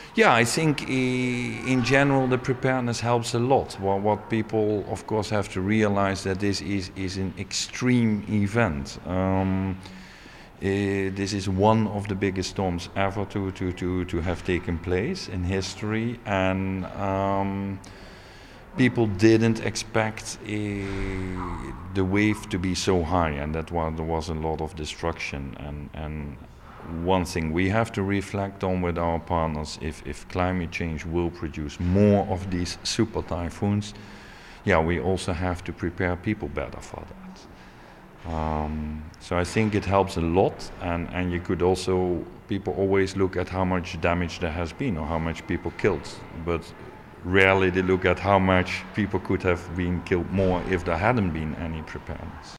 Yeah, I think in general the preparedness helps a lot. What people, of course, have to realize that this is an extreme event. This is one of the biggest storms ever to have taken place in history, and people didn't expect the wave to be so high, and that there was a lot of destruction. And one thing we have to reflect on with our partners, if climate change will produce more of these super typhoons, yeah, we also have to prepare people better for that. So I think it helps a lot, and you could also, people always look at how much damage there has been or how much people killed, but rarely they look at how much people could have been killed more if there hadn't been any preparedness.